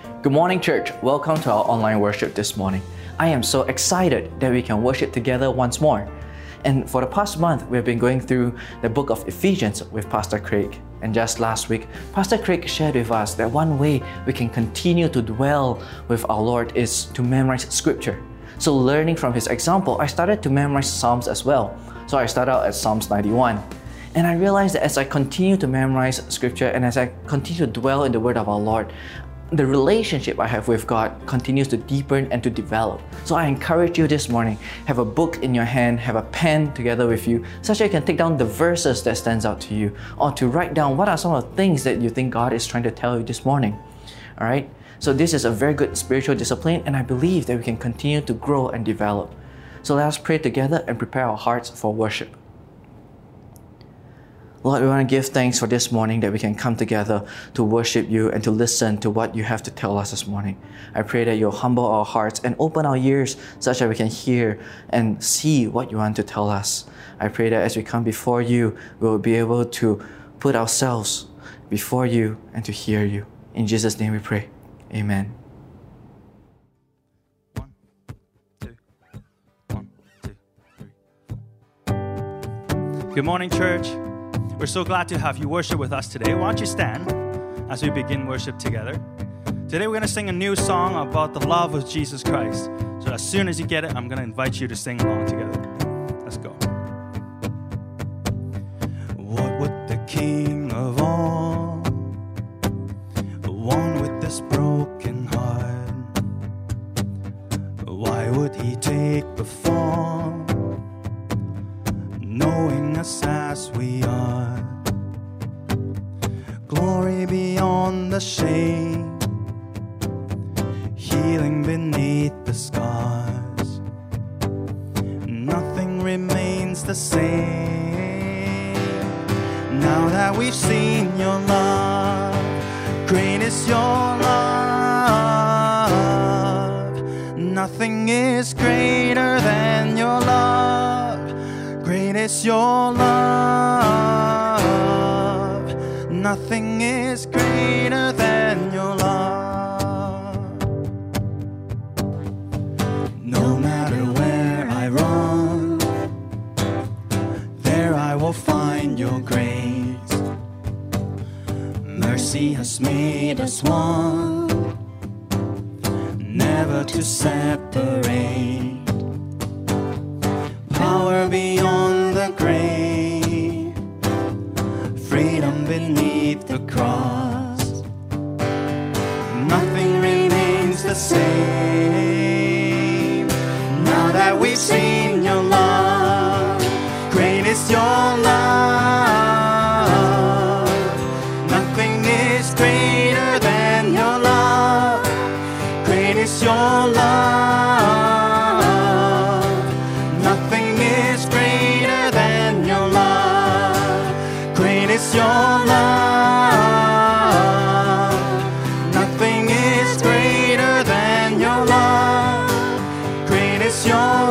Good morning, church. Welcome to our online worship this morning. I am so excited that we can worship together once more. And for the past month, we've been going through the book of Ephesians with Pastor Craig. And just last week, Pastor Craig shared with us that one way we can continue to dwell with our Lord is to memorize Scripture. So learning from his example, I started to memorize Psalms as well. So I started out at Psalms 91. And I realized that as I continue to memorize Scripture and as I continue to dwell in the Word of our Lord, the relationship I have with God continues to deepen and to develop. So I encourage you this morning, have a book in your hand, have a pen together with you, such that you can take down the verses that stands out to you, or to write down what are some of the things that you think God is trying to tell you this morning. All right? So this is a very good spiritual discipline, and I believe that we can continue to grow and develop. So let us pray together and prepare our hearts for worship. Lord, we want to give thanks for this morning that we can come together to worship you and to listen to what you have to tell us this morning. I pray that you'll humble our hearts and open our ears such that we can hear and see what you want to tell us. I pray that as we come before you, we will be able to put ourselves before you and to hear you. In Jesus' name we pray. Amen. 1, 2, 1, 2, 3. Good morning, church. We're so glad to have you worship with us today. Why don't you stand as we begin worship together? Today we're going to sing a new song about the love of Jesus Christ. So as soon as you get it, I'm going to invite you to sing along together. Let's go. What would the King of all, the one with this broken heart, why would he take the fall, knowing us as we are? Glory beyond the shame, healing beneath the scars. Nothing remains the same. Now that we've seen your love, great is your love. Nothing is greater than your love. Great is your love. Nothing is greater than your love. No matter where I run, there I will find your grace. Mercy has made us one, never to separate. Power beyond the grave, freedom beneath the cross. Nothing remains the same. Now that we've seen your love, great is your love. Nothing is greater than your love. Great is your love. Your love, nothing is greater than your love. Great is your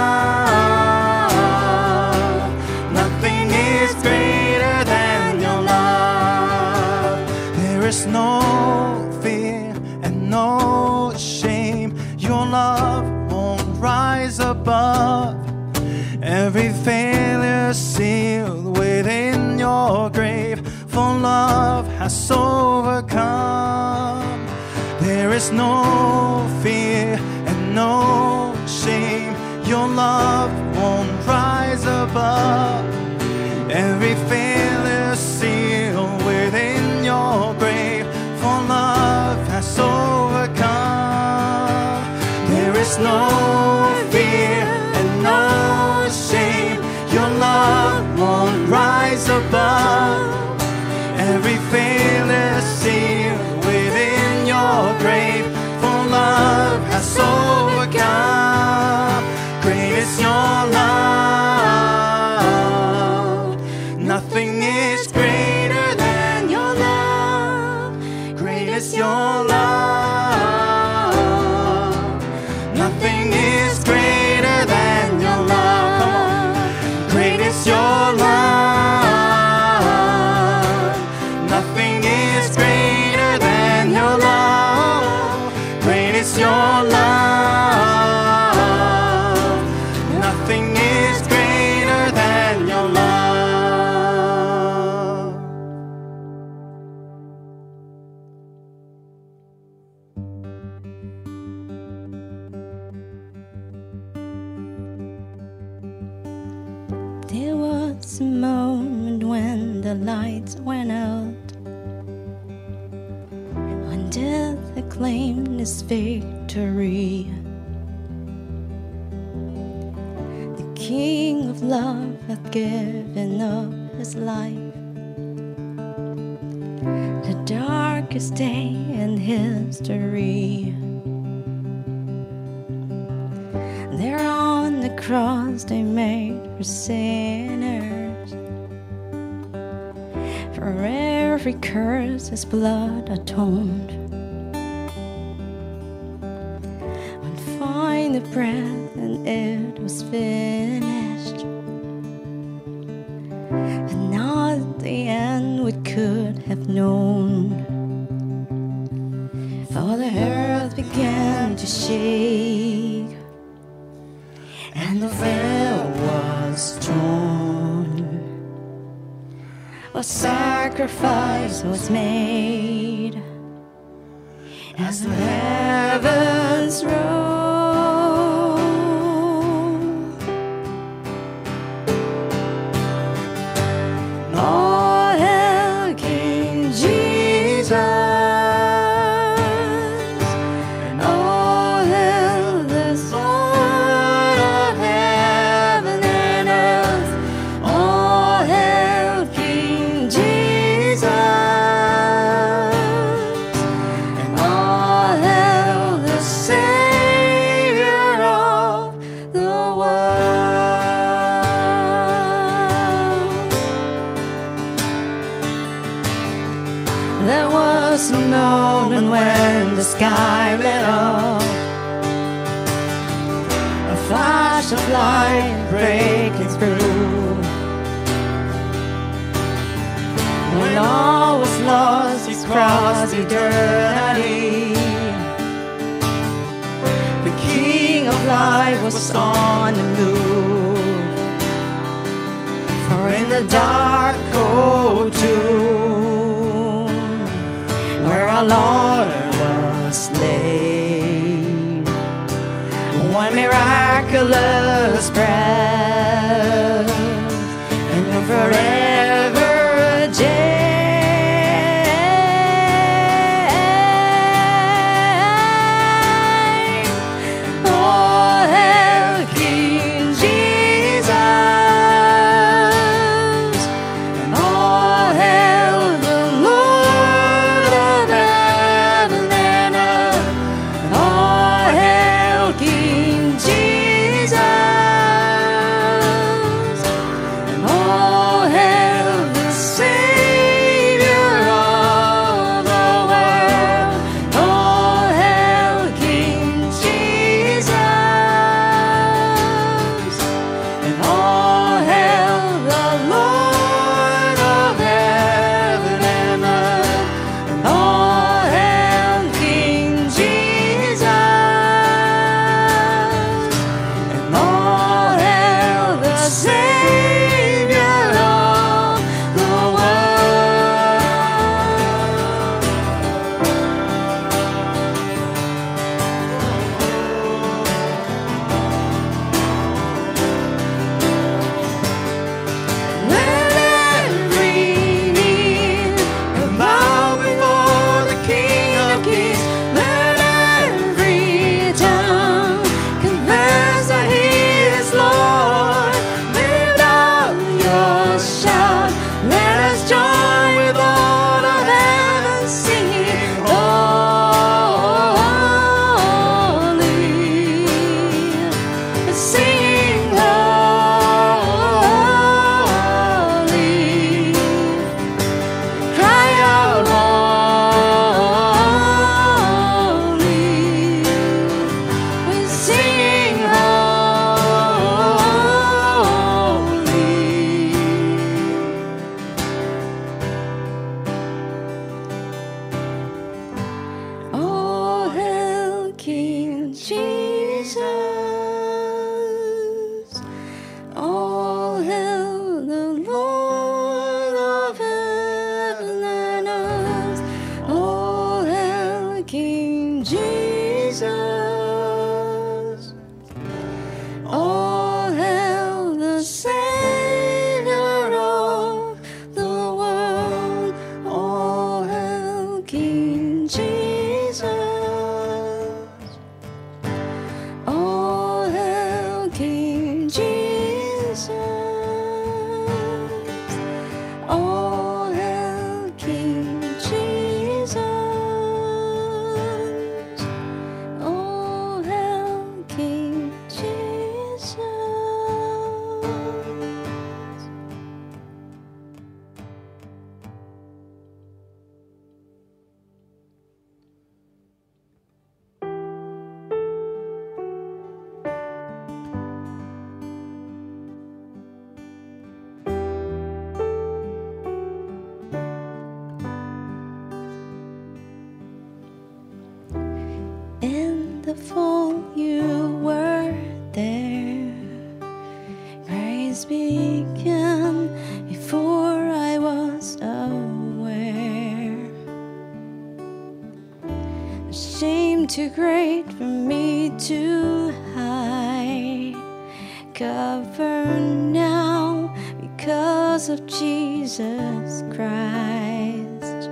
love, nothing is greater than your love. There is no fear and no shame. Your love won't rise above every failure sealed within your grave, for love has overcome. There is no fear and no shame. Your love won't rise above every failure sealed within your grave, for love has overcome. There is no fear and no shame. Your love won't rise above every failure sealed within your grave, for love has overcome. Great is your love. Nothing is greater than your love. Great is your love. Nothing is greater than your love. Come on. Great is your love. Nothing is greater than your love. was a moment when the lights went out, when death acclaimed his victory. The King of love hath given up his life, the darkest day in history. There on the cross they made for sinners, for every curse his blood atoned. When find the breath and it was finished, but not the end we could have known. For the earth began to shake, and the veil was torn. A sacrifice was made as the heavens rose. All hail King Jesus, and all hail the Son of heaven and earth. All hail King Jesus, and all hail the Savior of the world. There was a moment when the sky lit up, a flash of light breaking through. When all was lost, he crossed eternity. The King of life was on the move, for in the dark cold tomb where our Lord was laid, one miraculous breath, and a forever day. All hail King Jesus, and all hail the Lord of heaven and earth. And all hail King Jesus, and all hail the Savior of the world. All hail King Jesus, and all hail the Lord of heaven and earth. And all hail King Jesus, and all hail the Savior of the world. Let every knee bow before the King of Kings. Let every tongue confess that He is Lord. Lift up your shout. Let us join with all of heaven singing, holy, singing holy. Cry out, holy. We're singing holy. All hail King Jesus, all hail the Lord of heaven and earth. All hail King Jesus, all hail the Savior wonderful you were there. Grace began before I was aware. A shame too great for me to hide, covered now because of Jesus Christ.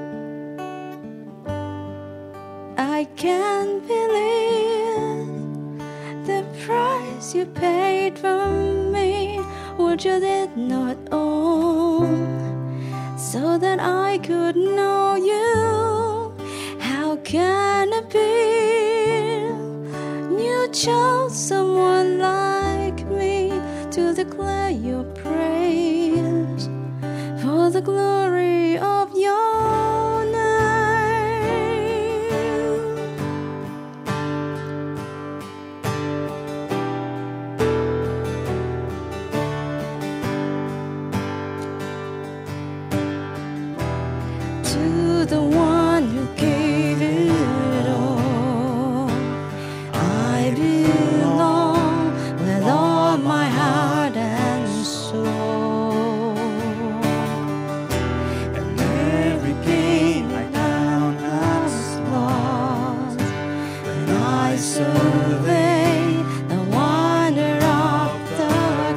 I can't believe the price you paid for me, what you did not own, so that I could know you. How can it be you chose someone like me to declare your praise for the glory of your name? To the one who gave it all, I belong with all my heart and soul. And every pain I count as lost when I survey the wonder of the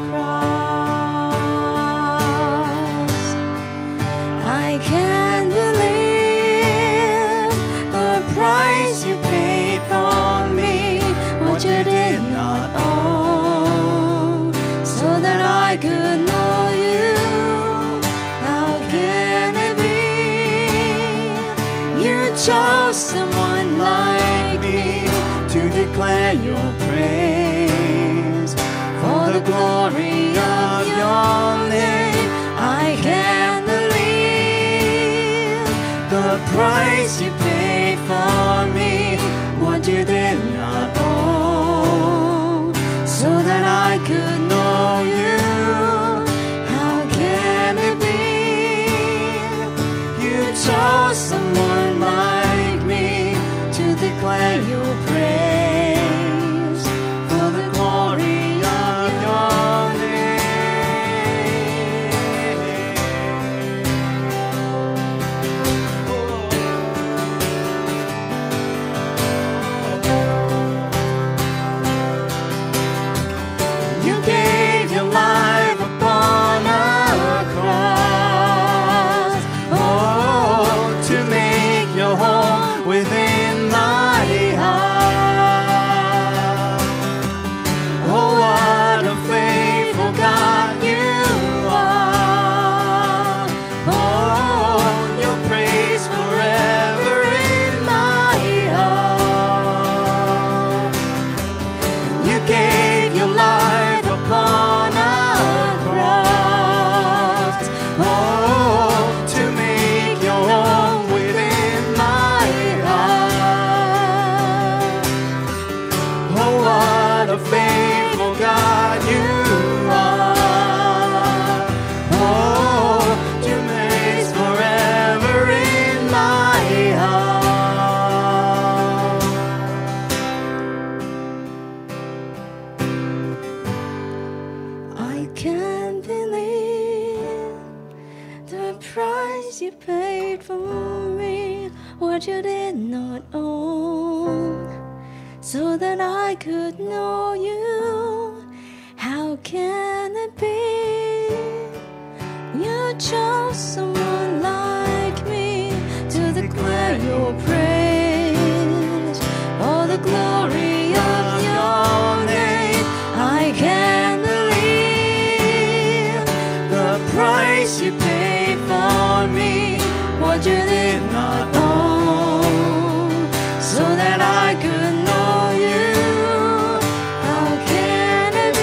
cross. I can't believe the price you paid for me, what you did not own, so that I could know you. How can it be you chose someone like me to declare your praise for the glory of your name? I can't believe the price you paid for me, what you did not own, so that I could know you. How can it be you chose someone like me to declare your praise for the glory of your name? You gave your life upon a cross, oh, to make your home within my heart. Oh, what a faithful God you are. Oh, your praise forever in my heart. You gave your life upon a cross, oh, to make your home within my heart. Oh, what a faithful God you are. Oh, your praise forever in my heart. I can't believe the price you paid for me, what you did not own, so that I could know you. How can it be you chose someone like me to declare your praise for the glory of your name? I can't believe the price you paid for me, what you did not own, so that I could know you. How can it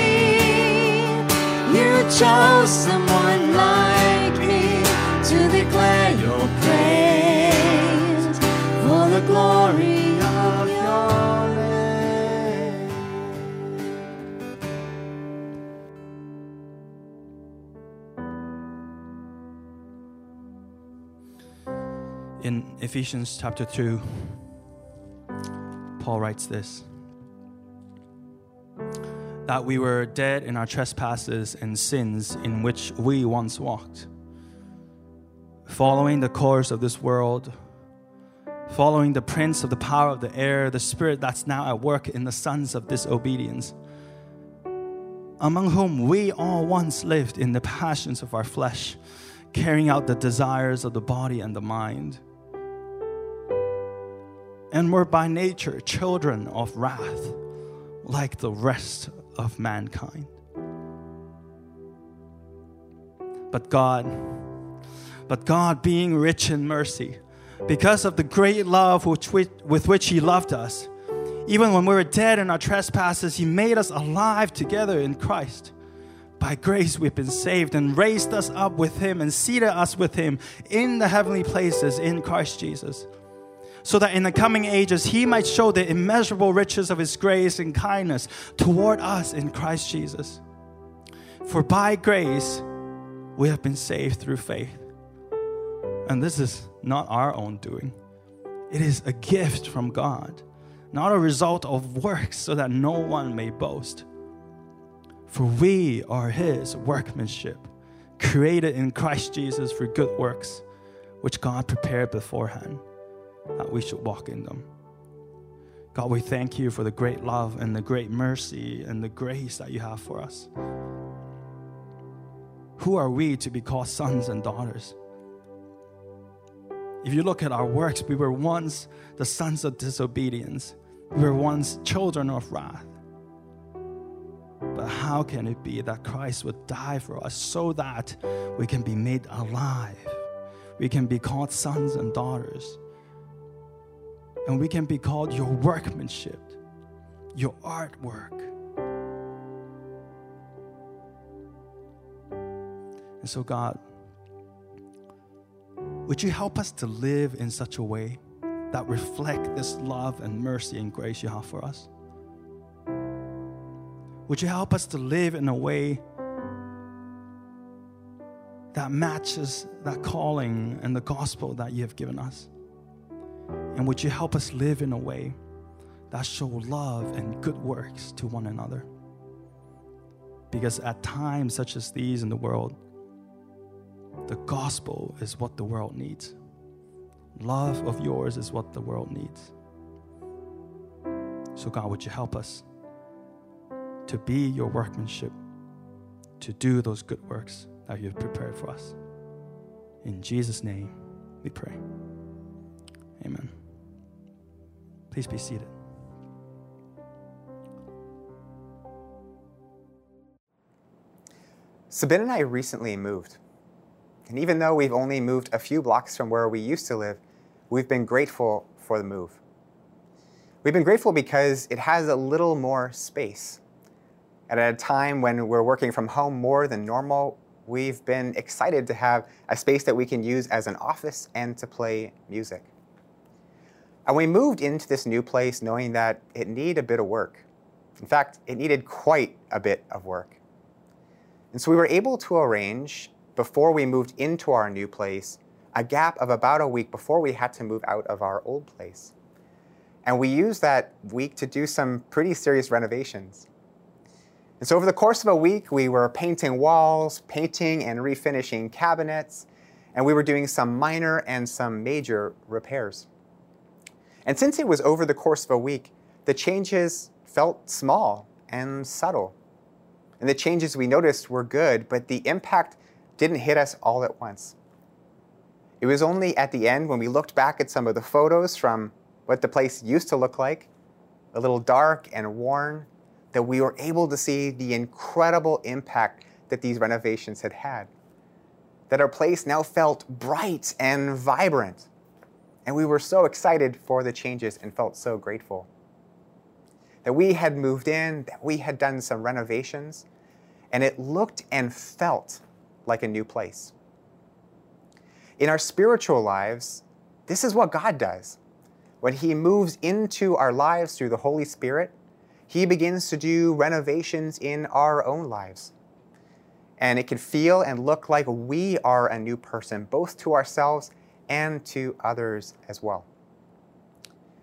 be you chose someone like me to declare your praise for the glory of your name? In Ephesians chapter 2, Paul writes this, that we were dead in our trespasses and sins in which we once walked, following the course of this world, following the prince of the power of the air, the spirit that's now at work in the sons of disobedience, among whom we all once lived in the passions of our flesh, carrying out the desires of the body and the mind, and were by nature children of wrath, like the rest of mankind. But God, being rich in mercy, because of the great love with which He loved us, even when we were dead in our trespasses, He made us alive together in Christ. By grace we've been saved, and raised us up with Him and seated us with Him in the heavenly places in Christ Jesus, so that in the coming ages He might show the immeasurable riches of His grace and kindness toward us in Christ Jesus. For by grace we have been saved through faith. And this is not our own doing. It is a gift from God, not a result of works, so that no one may boast. For we are His workmanship, created in Christ Jesus for good works, which God prepared beforehand, that we should walk in them. God, we thank You for the great love and the great mercy and the grace that You have for us. Who are we to be called sons and daughters? If you look at our works, we were once the sons of disobedience. We were once children of wrath. But how can it be that Christ would die for us so that we can be made alive? We can be called sons and daughters. And we can be called Your workmanship, Your artwork. And so, God, would You help us to live in such a way that reflect this love and mercy and grace You have for us? Would You help us to live in a way that matches that calling and the gospel that You have given us? And would You help us live in a way that show love and good works to one another? Because at times such as these in the world, the gospel is what the world needs. Love of Yours is what the world needs. So God, would You help us to be Your workmanship, to do those good works that You have prepared for us. In Jesus' name we pray. Amen. Please be seated. Sabine and I recently moved. And even though we've only moved a few blocks from where we used to live, we've been grateful for the move. We've been grateful because it has a little more space. And at a time when we're working from home more than normal, we've been excited to have a space that we can use as an office and to play music. And we moved into this new place knowing that it needed a bit of work. In fact, it needed quite a bit of work. And so we were able to arrange, before we moved into our new place, a gap of about a week before we had to move out of our old place. And we used that week to do some pretty serious renovations. And so over the course of a week, we were painting walls, painting and refinishing cabinets, and we were doing some minor and some major repairs. And since it was over the course of a week, the changes felt small and subtle. And the changes we noticed were good, but the impact didn't hit us all at once. It was only at the end when we looked back at some of the photos from what the place used to look like, a little dark and worn, that we were able to see the incredible impact that these renovations had had. That our place now felt bright and vibrant. And we were so excited for the changes and felt so grateful. That we had moved in, that we had done some renovations, and it looked and felt like a new place. In our spiritual lives, this is what God does. When He moves into our lives through the Holy Spirit, He begins to do renovations in our own lives. And it can feel and look like we are a new person, both to ourselves and to others as well.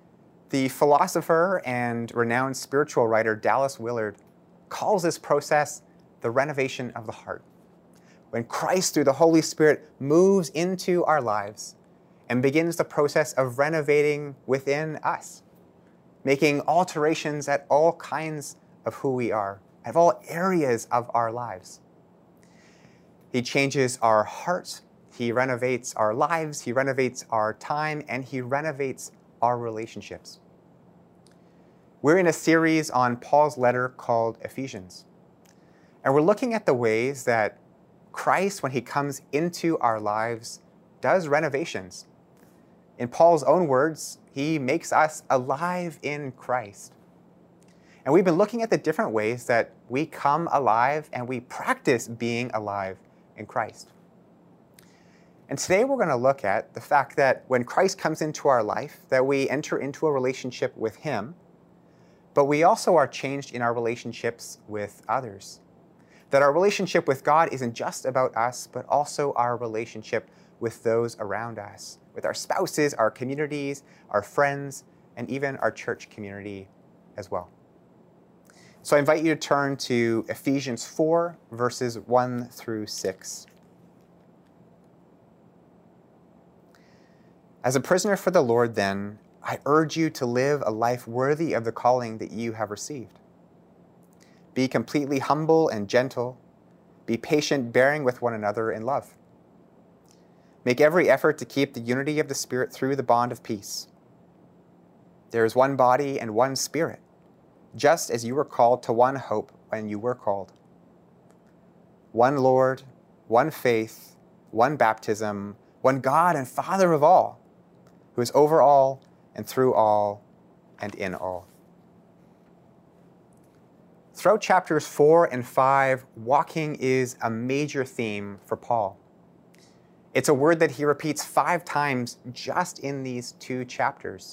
The philosopher and renowned spiritual writer Dallas Willard calls this process the renovation of the heart. When Christ, through the Holy Spirit, moves into our lives and begins the process of renovating within us, making alterations at all kinds of who we are, at all areas of our lives. He changes our heart, He renovates our lives, He renovates our time, and He renovates our relationships. We're in a series on Paul's letter called Ephesians. And we're looking at the ways that Christ, when He comes into our lives, does renovations. In Paul's own words, He makes us alive in Christ. And we've been looking at the different ways that we come alive and we practice being alive in Christ. And today we're going to look at the fact that when Christ comes into our life, that we enter into a relationship with Him, but we also are changed in our relationships with others. That our relationship with God isn't just about us, but also our relationship with those around us, with our spouses, our communities, our friends, and even our church community as well. So I invite you to turn to Ephesians 4, verses 1 through 6. As a prisoner for the Lord, then, I urge you to live a life worthy of the calling that you have received. Be completely humble and gentle. Be patient, bearing with one another in love. Make every effort to keep the unity of the Spirit through the bond of peace. There is one body and one Spirit, just as you were called to one hope when you were called. One Lord, one faith, one baptism, one God and Father of all, who is over all and through all and in all. Throughout chapters 4 and 5, walking is a major theme for Paul. It's a word that he repeats 5 times just in these 2 chapters.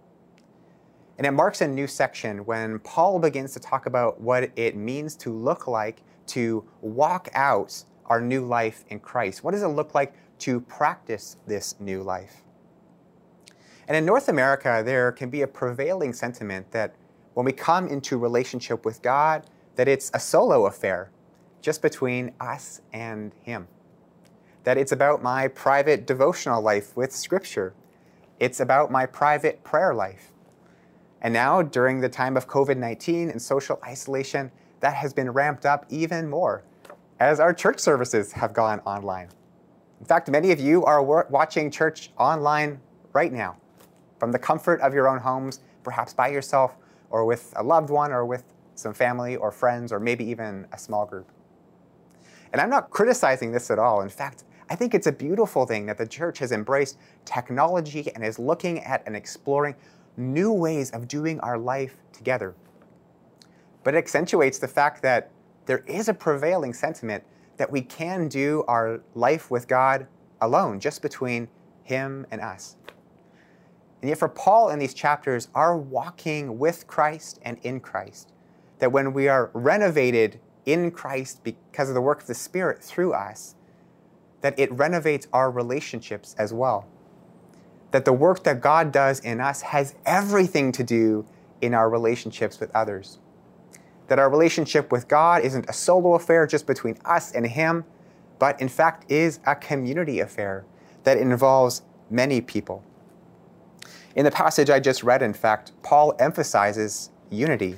And it marks a new section when Paul begins to talk about what it means to look like, to walk out our new life in Christ. What does it look like to practice this new life? And in North America, there can be a prevailing sentiment that when we come into relationship with God, that it's a solo affair, just between us and Him. That it's about my private devotional life with Scripture. It's about my private prayer life. And now, during the time of COVID-19 and social isolation, that has been ramped up even more as our church services have gone online. In fact, many of you are watching church online right now, from the comfort of your own homes, perhaps by yourself, or with a loved one, or with some family or friends, or maybe even a small group. And I'm not criticizing this at all. In fact, I think it's a beautiful thing that the church has embraced technology and is looking at and exploring new ways of doing our life together. But it accentuates the fact that there is a prevailing sentiment that we can do our life with God alone, just between Him and us. And yet for Paul in these chapters, our walking with Christ and in Christ, that when we are renovated in Christ because of the work of the Spirit through us, that it renovates our relationships as well. That the work that God does in us has everything to do in our relationships with others. That our relationship with God isn't a solo affair just between us and Him, but in fact is a community affair that involves many people. In the passage I just read, in fact, Paul emphasizes unity.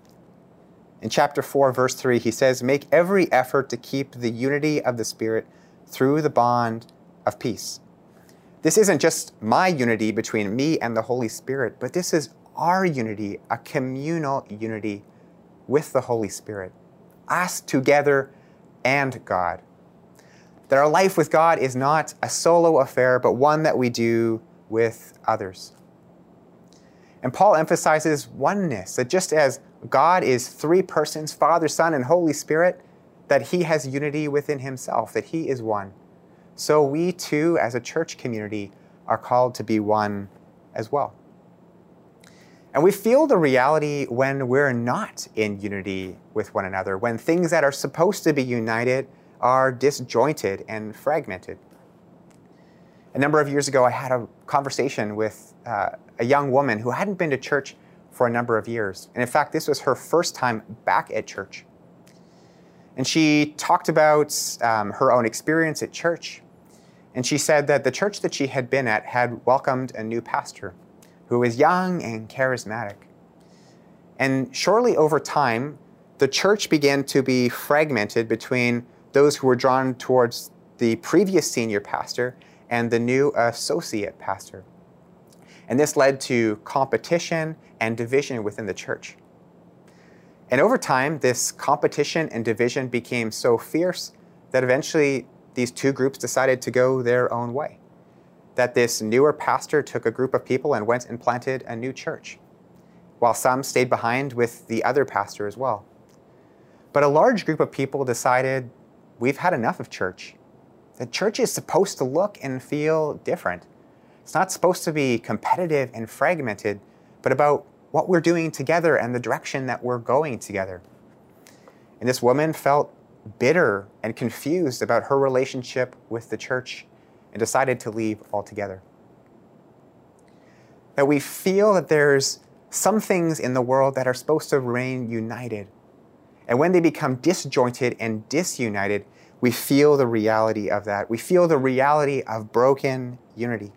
In chapter 4, verse 3, he says, "Make every effort to keep the unity of the Spirit through the bond of peace." This isn't just my unity between me and the Holy Spirit, but this is our unity, a communal unity with the Holy Spirit, us together and God. That our life with God is not a solo affair, but one that we do with others. And Paul emphasizes oneness, that just as God is 3 persons, Father, Son, and Holy Spirit, that He has unity within Himself, that He is one. So we too, as a church community, are called to be one as well. And we feel the reality when we're not in unity with one another, when things that are supposed to be united are disjointed and fragmented. A number of years ago, I had a conversation with a young woman who hadn't been to church for a number of years. And in fact, this was her first time back at church. And she talked about her own experience at church. And she said that the church that she had been at had welcomed a new pastor who was young and charismatic. And shortly over time, the church began to be fragmented between those who were drawn towards the previous senior pastor and the new associate pastor. And this led to competition and division within the church. And over time, this competition and division became so fierce that eventually these two groups decided to go their own way. That this newer pastor took a group of people and went and planted a new church, while some stayed behind with the other pastor as well. But a large group of people decided, we've had enough of church. The church is supposed to look and feel different. It's not supposed to be competitive and fragmented, but about what we're doing together and the direction that we're going together. And this woman felt bitter and confused about her relationship with the church and decided to leave altogether. That we feel that there's some things in the world that are supposed to remain united. And when they become disjointed and disunited, we feel the reality of that. We feel the reality of broken unity.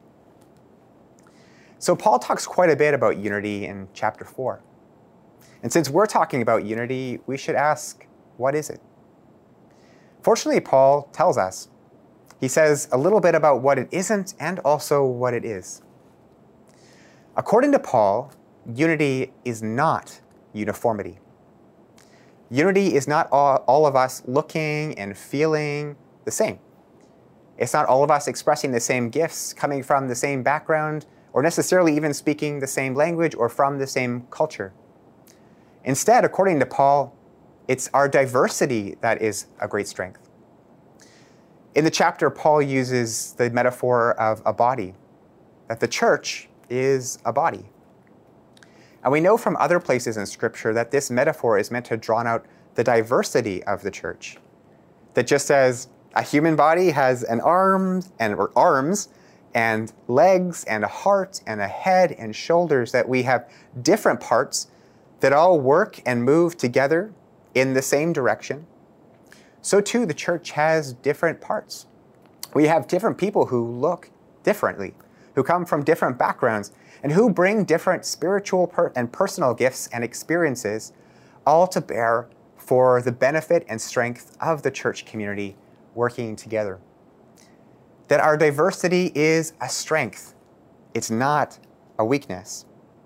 So Paul talks quite a bit about unity in chapter 4. And since we're talking about unity, we should ask, what is it? Fortunately, Paul tells us. He says a little bit about what it isn't and also what it is. According to Paul, unity is not uniformity. Unity is not all of us looking and feeling the same. It's not all of us expressing the same gifts, coming from the same background, or necessarily even speaking the same language or from the same culture. Instead, according to Paul, it's our diversity that is a great strength. In the chapter, Paul uses the metaphor of a body, that the church is a body. And we know from other places in Scripture that this metaphor is meant to draw out the diversity of the church. That just as a human body has arms and legs and a heart and a head and shoulders, that we have different parts that all work and move together in the same direction, so too the church has different parts. We have different people who look differently, who come from different backgrounds, and who bring different spiritual and personal gifts and experiences, all to bear for the benefit and strength of the church community working together. That our diversity is a strength. It's not a weakness.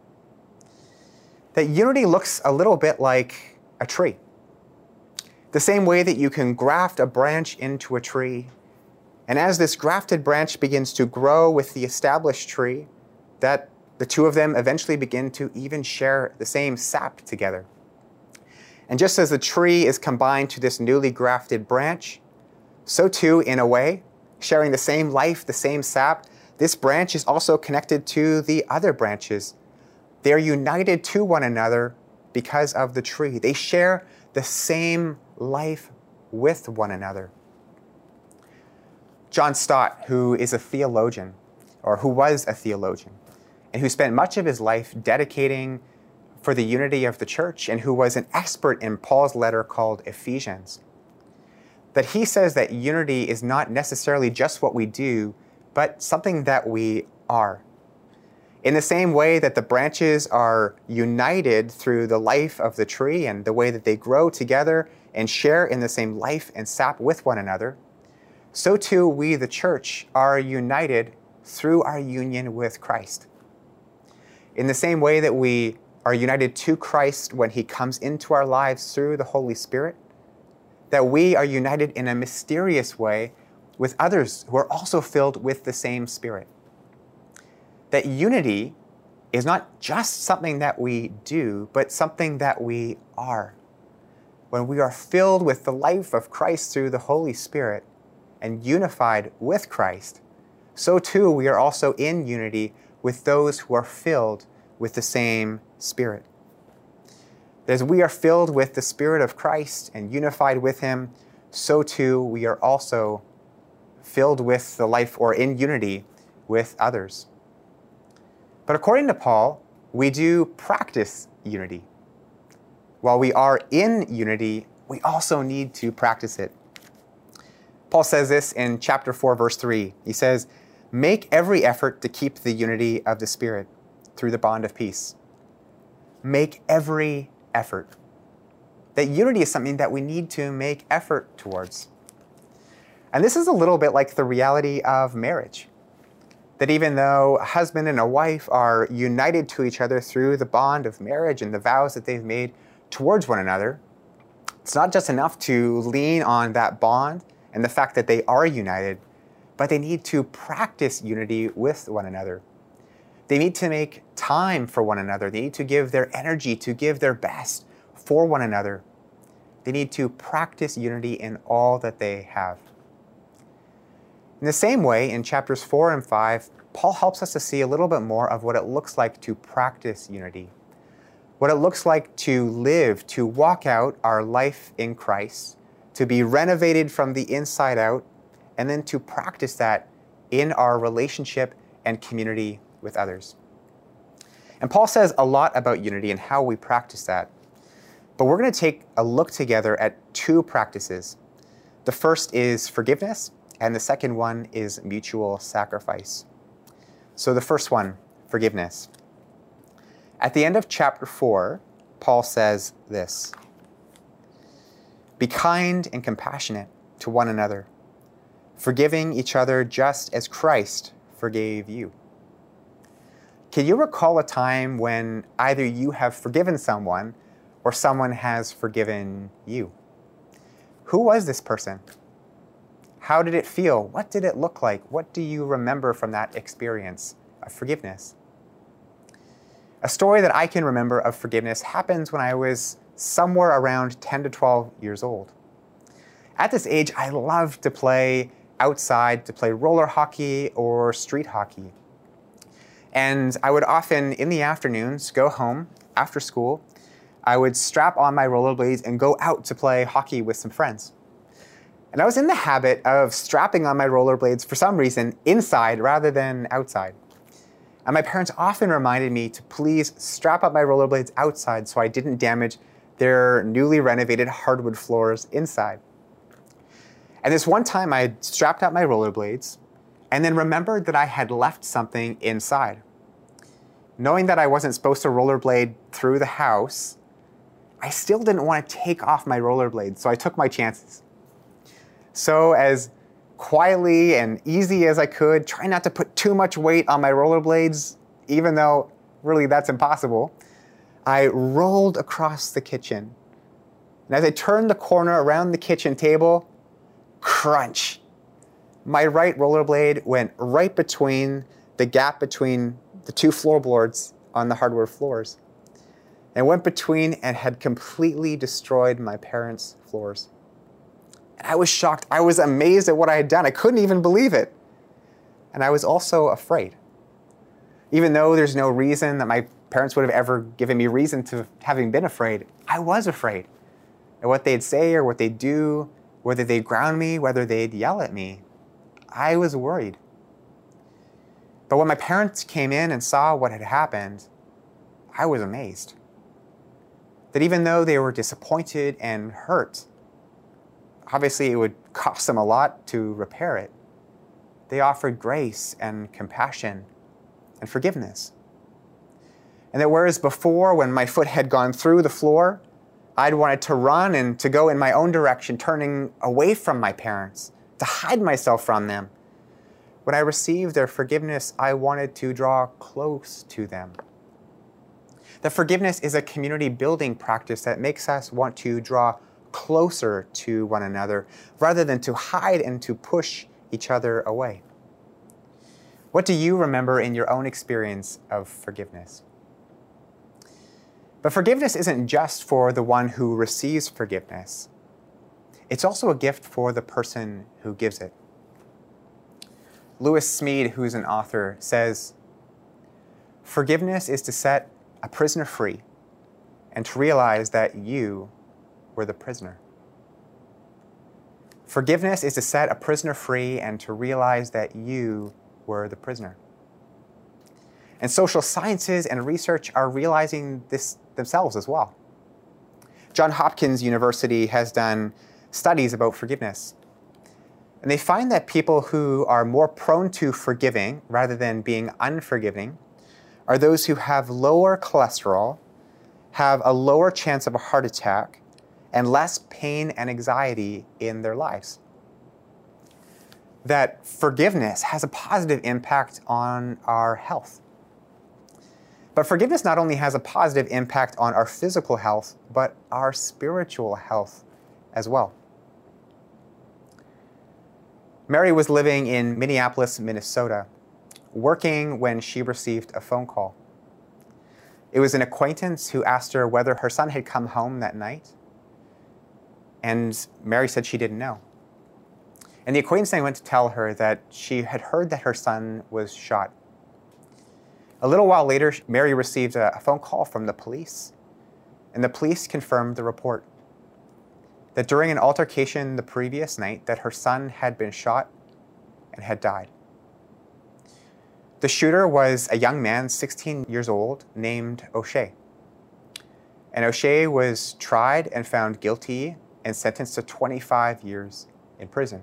That unity looks a little bit like a tree. The same way that you can graft a branch into a tree, and as this grafted branch begins to grow with the established tree, that the two of them eventually begin to even share the same sap together. And just as the tree is combined to this newly grafted branch, so too, in a way, sharing the same life, the same sap, this branch is also connected to the other branches. They are united to one another because of the tree. They share the same life with one another. John Stott, who is a theologian, or who was a theologian, and who spent much of his life dedicating for the unity of the church, and who was an expert in Paul's letter called Ephesians, that he says that unity is not necessarily just what we do, but something that we are. In the same way that the branches are united through the life of the tree and the way that they grow together and share in the same life and sap with one another, so too we, the church, are united through our union with Christ. In the same way that we are united to Christ when he comes into our lives through the Holy Spirit, that we are united in a mysterious way with others who are also filled with the same Spirit. That unity is not just something that we do, but something that we are. When we are filled with the life of Christ through the Holy Spirit and unified with Christ, so too we are also in unity with those who are filled with the same Spirit. As we are filled with the Spirit of Christ and unified with him, so too we are also filled with the life or in unity with others. But according to Paul, we do practice unity. While we are in unity, we also need to practice it. Paul says this in chapter 4, verse 3. He says, "Make every effort to keep the unity of the Spirit through the bond of peace." Make every effort. That unity is something that we need to make effort towards. And this is a little bit like the reality of marriage. That even though a husband and a wife are united to each other through the bond of marriage and the vows that they've made towards one another, it's not just enough to lean on that bond and the fact that they are united, but they need to practice unity with one another. They need to make time for one another. They need to give their energy, to give their best for one another. They need to practice unity in all that they have. In the same way, in chapters 4 and 5, Paul helps us to see a little bit more of what it looks like to practice unity, what it looks like to live, to walk out our life in Christ, to be renovated from the inside out, and then to practice that in our relationship and community with others. And Paul says a lot about unity and how we practice that. But we're going to take a look together at two practices. The first is forgiveness, and the second one is mutual sacrifice. So the first one, forgiveness. At the end of chapter 4, Paul says this: "Be kind and compassionate to one another, forgiving each other just as Christ forgave you." Can you recall a time when either you have forgiven someone or someone has forgiven you? Who was this person? How did it feel? What did it look like? What do you remember from that experience of forgiveness? A story that I can remember of forgiveness happens when I was somewhere around 10 to 12 years old. At this age, I loved to play outside, to play roller hockey or street hockey. And I would often, in the afternoons, go home after school. I would strap on my rollerblades and go out to play hockey with some friends. And I was in the habit of strapping on my rollerblades for some reason inside rather than outside. And my parents often reminded me to please strap up my rollerblades outside so I didn't damage their newly renovated hardwood floors inside. And this one time I strapped up my rollerblades and then remembered that I had left something inside. Knowing that I wasn't supposed to rollerblade through the house, I still didn't want to take off my rollerblades, so I took my chances. So as quietly and easy as I could, trying not to put too much weight on my rollerblades, even though really that's impossible, I rolled across the kitchen. And as I turned the corner around the kitchen table, crunch. My right rollerblade went right between the gap between the two floorboards on the hardwood floors. And went between and had completely destroyed my parents' floors. And I was shocked. I was amazed at what I had done. I couldn't even believe it. And I was also afraid. Even though there's no reason that my parents would have ever given me reason to having been afraid, I was afraid of what they'd say or what they'd do, whether they'd ground me, whether they'd yell at me. I was worried. But when my parents came in and saw what had happened, I was amazed. That even though they were disappointed and hurt, obviously it would cost them a lot to repair it, they offered grace and compassion and forgiveness. And that whereas before, when my foot had gone through the floor, I'd wanted to run and to go in my own direction, turning away from my parents, to hide myself from them, when I received their forgiveness, I wanted to draw close to them. That forgiveness is a community building practice that makes us want to draw closer to one another rather than to hide and to push each other away. What do you remember in your own experience of forgiveness? But forgiveness isn't just for the one who receives forgiveness. It's also a gift for the person who gives it. Lewis Smead, who's an author, says, "Forgiveness is to set a prisoner free and to realize that you were the prisoner." Forgiveness is to set a prisoner free and to realize that you were the prisoner. And social sciences and research are realizing this themselves as well. Johns Hopkins University has done studies about forgiveness. And they find that people who are more prone to forgiving rather than being unforgiving are those who have lower cholesterol, have a lower chance of a heart attack, and less pain and anxiety in their lives. That forgiveness has a positive impact on our health. But forgiveness not only has a positive impact on our physical health, but our spiritual health as well. Mary was living in Minneapolis, Minnesota, working when she received a phone call. It was an acquaintance who asked her whether her son had come home that night. And Mary said she didn't know. And the acquaintance then went to tell her that she had heard that her son was shot. A little while later, Mary received a phone call from the police. And the police confirmed the report that during an altercation the previous night that her son had been shot and had died. The shooter was a young man, 16 years old, named O'Shea. And O'Shea was tried and found guilty and sentenced to 25 years in prison.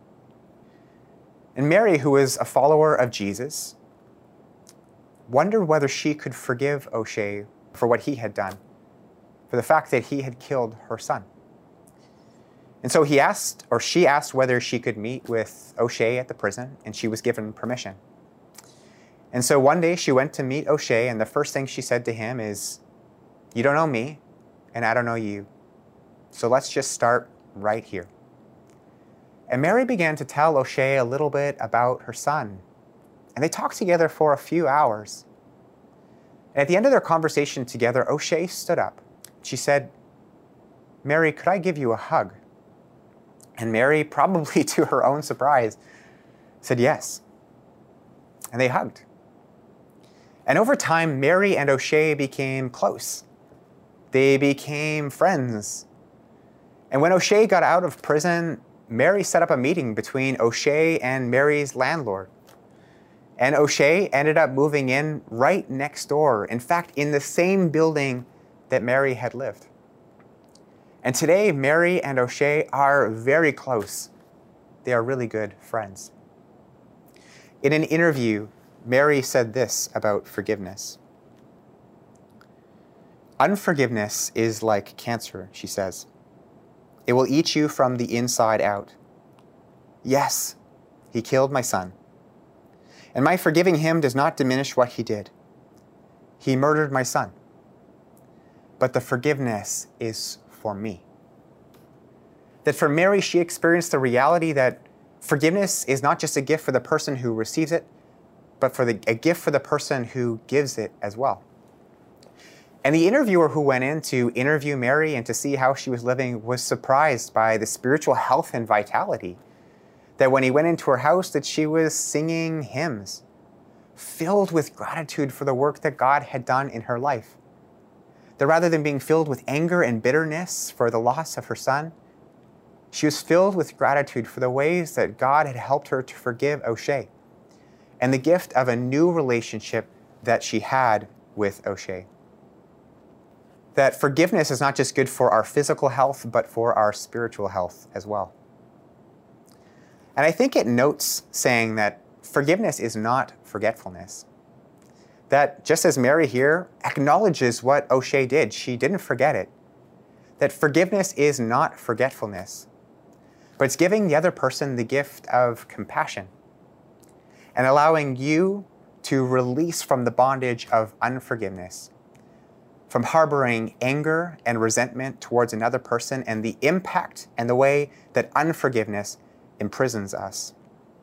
And Mary, who was a follower of Jesus, wondered whether she could forgive O'Shea for what he had done, for the fact that he had killed her son. And so she asked whether she could meet with O'Shea at the prison, and she was given permission. And so one day she went to meet O'Shea, and the first thing she said to him is, "You don't know me, and I don't know you. So let's just start right here." And Mary began to tell O'Shea a little bit about her son. And they talked together for a few hours. And at the end of their conversation together, O'Shea stood up. She said, "Mary, could I give you a hug?" And Mary, probably to her own surprise, said yes. And they hugged. And over time, Mary and O'Shea became close. They became friends. And when O'Shea got out of prison, Mary set up a meeting between O'Shea and Mary's landlord. And O'Shea ended up moving in right next door, in fact, in the same building that Mary had lived. And today, Mary and O'Shea are very close. They are really good friends. In an interview, Mary said this about forgiveness. "Unforgiveness is like cancer," she says. "It will eat you from the inside out. Yes, he killed my son. And my forgiving him does not diminish what he did. He murdered my son. But the forgiveness is for me." That for Mary, she experienced the reality that forgiveness is not just a gift for the person who receives it, but a gift for the person who gives it as well. And the interviewer who went in to interview Mary and to see how she was living was surprised by the spiritual health and vitality. That when he went into her house, that she was singing hymns, filled with gratitude for the work that God had done in her life. That rather than being filled with anger and bitterness for the loss of her son, she was filled with gratitude for the ways that God had helped her to forgive O'Shea and the gift of a new relationship that she had with O'Shea. That forgiveness is not just good for our physical health, but for our spiritual health as well. And I think it notes saying that forgiveness is not forgetfulness. That just as Mary here acknowledges what O'Shea did, she didn't forget it. That forgiveness is not forgetfulness, but it's giving the other person the gift of compassion and allowing you to release from the bondage of unforgiveness, from harboring anger and resentment towards another person and the impact and the way that unforgiveness imprisons us.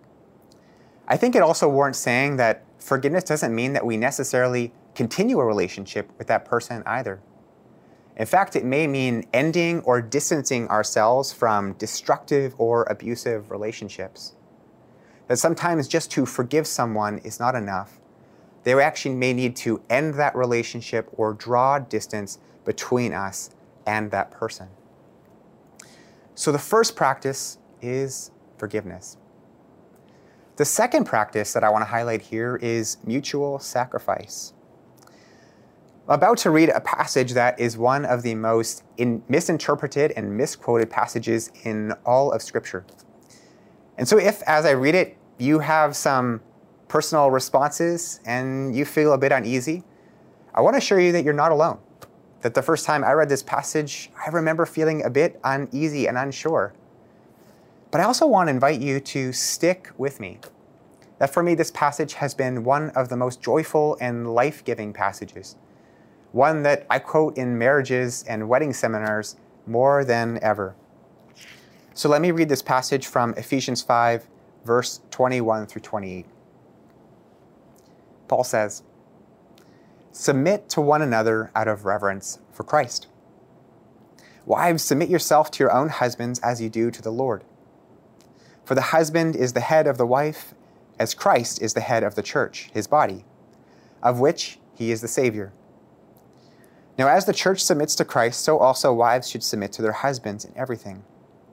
I think it also warrants saying that forgiveness doesn't mean that we necessarily continue a relationship with that person either. In fact, it may mean ending or distancing ourselves from destructive or abusive relationships. That sometimes just to forgive someone is not enough. They actually may need to end that relationship or draw distance between us and that person. So the first practice is forgiveness. The second practice that I want to highlight here is mutual sacrifice. I'm about to read a passage that is one of the most misinterpreted and misquoted passages in all of Scripture. And so if, as I read it, you have some personal responses and you feel a bit uneasy, I want to assure you that you're not alone. That the first time I read this passage, I remember feeling a bit uneasy and unsure. But I also want to invite you to stick with me. That for me, this passage has been one of the most joyful and life-giving passages. One that I quote in marriages and wedding seminars more than ever. So let me read this passage from Ephesians 5, verse 21 through 28. Paul says, "Submit to one another out of reverence for Christ. Wives, submit yourself to your own husbands as you do to the Lord. For the husband is the head of the wife, as Christ is the head of the church, his body, of which he is the Savior. Now, as the church submits to Christ, so also wives should submit to their husbands in everything.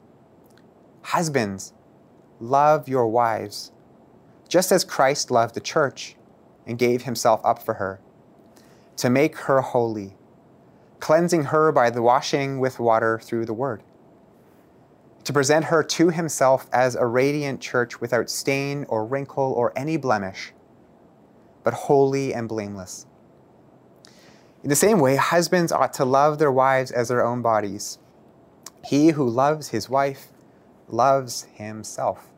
Husbands, love your wives, just as Christ loved the church and gave himself up for her, to make her holy, cleansing her by the washing with water through the word, to present her to himself as a radiant church without stain or wrinkle or any blemish, but holy and blameless. In the same way, husbands ought to love their wives as their own bodies. He who loves his wife loves himself."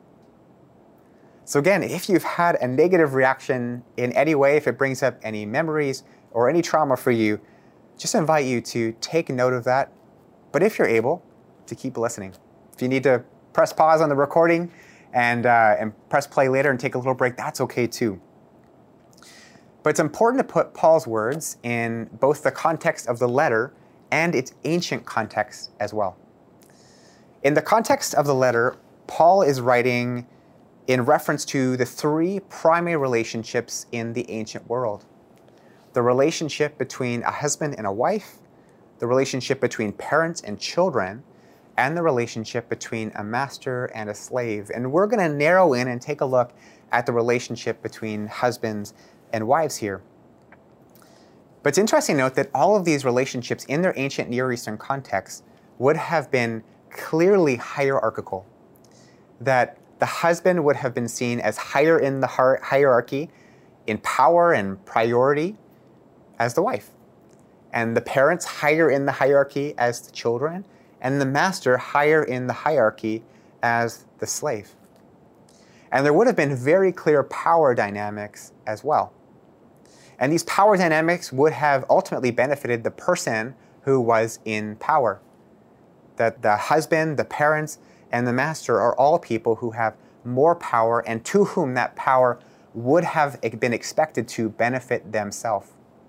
So again, if you've had a negative reaction in any way, if it brings up any memories or any trauma for you, just invite you to take note of that. But if you're able, to keep listening. If you need to press pause on the recording and press play later and take a little break, that's okay too. But it's important to put Paul's words in both the context of the letter and its ancient context as well. In the context of the letter, Paul is writing in reference to the three primary relationships in the ancient world. The relationship between a husband and a wife, the relationship between parents and children, and the relationship between a master and a slave. And we're going to narrow in and take a look at the relationship between husbands and wives here. But it's interesting to note that all of these relationships in their ancient Near Eastern context would have been clearly hierarchical. That the husband would have been seen as higher in the hierarchy, in power and priority, as the wife. And the parents higher in the hierarchy as the children, and the master higher in the hierarchy as the slave. And there would have been very clear power dynamics as well. And these power dynamics would have ultimately benefited the person who was in power. That the husband, the parents, and the master are all people who have more power and to whom that power would have been expected to benefit themselves.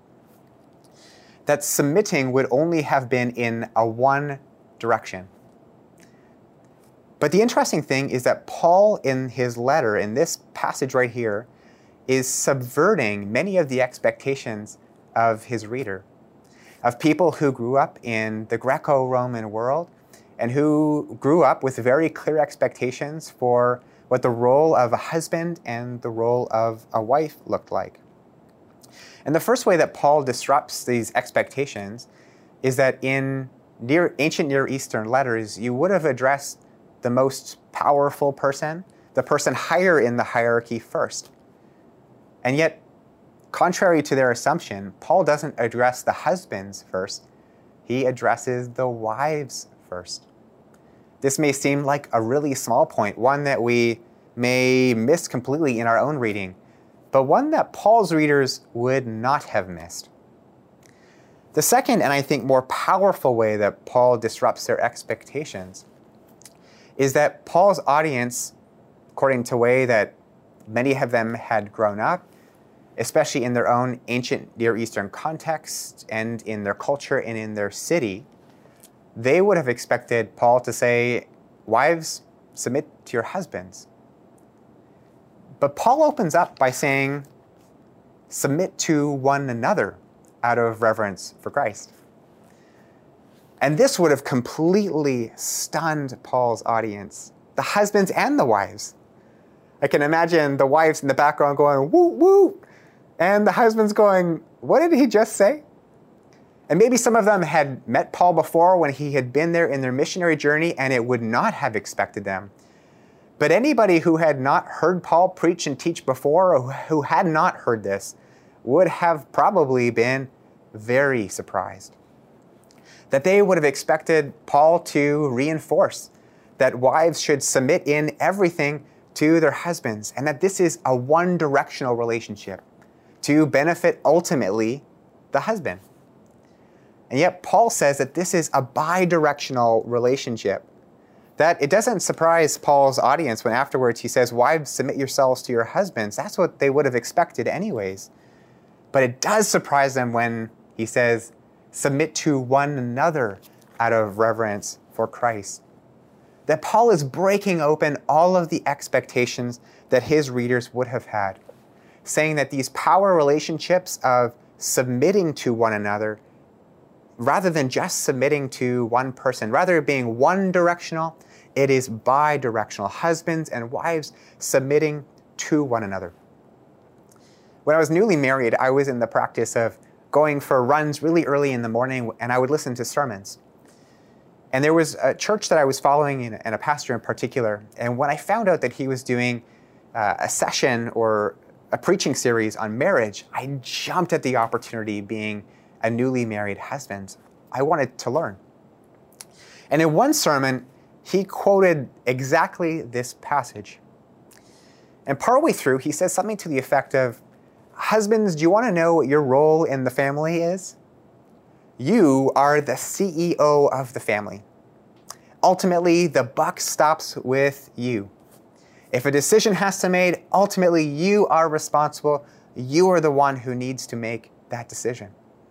That submitting would only have been in a one direction. But the interesting thing is that Paul, in his letter, in this passage right here, is subverting many of the expectations of his reader, of people who grew up in the Greco-Roman world and who grew up with very clear expectations for what the role of a husband and the role of a wife looked like. And the first way that Paul disrupts these expectations is that in ancient Near Eastern letters, you would have addressed the most powerful person, the person higher in the hierarchy first. And yet, contrary to their assumption, Paul doesn't address the husbands first. He addresses the wives first. This may seem like a really small point, one that we may miss completely in our own reading, but one that Paul's readers would not have missed. The second, and I think more powerful way that Paul disrupts their expectations is that Paul's audience, according to the way that many of them had grown up, especially in their own ancient Near Eastern context and in their culture and in their city, they would have expected Paul to say, "Wives, submit to your husbands." But Paul opens up by saying, "Submit to one another out of reverence for Christ." And this would have completely stunned Paul's audience, the husbands and the wives. I can imagine the wives in the background going, woo, woo, and the husband's going, what did he just say? And maybe some of them had met Paul before when he had been there in their missionary journey, and it would not have expected them. But anybody who had not heard Paul preach and teach before, or who had not heard this, would have probably been very surprised. That they would have expected Paul to reinforce that wives should submit in everything to their husbands, and that this is a one-directional relationship to benefit ultimately the husband. And yet Paul says that this is a bi-directional relationship. That it doesn't surprise Paul's audience when afterwards he says, wives, submit yourselves to your husbands. That's what they would have expected anyways. But it does surprise them when he says, submit to one another out of reverence for Christ. That Paul is breaking open all of the expectations that his readers would have had, saying that these power relationships of submitting to one another, rather than just submitting to one person, rather than being one-directional, it is bi-directional. Husbands and wives submitting to one another. When I was newly married, I was in the practice of going for runs really early in the morning, and I would listen to sermons. And there was a church that I was following, and a pastor in particular, and when I found out that he was doing a session or a preaching series on marriage, I jumped at the opportunity being a newly married husband. I wanted to learn. And in one sermon, he quoted exactly this passage. And partway through, he says something to the effect of, husbands, do you want to know what your role in the family is? You are the CEO of the family. Ultimately, the buck stops with you. If a decision has to be made, ultimately you are responsible. You are the one who needs to make that decision.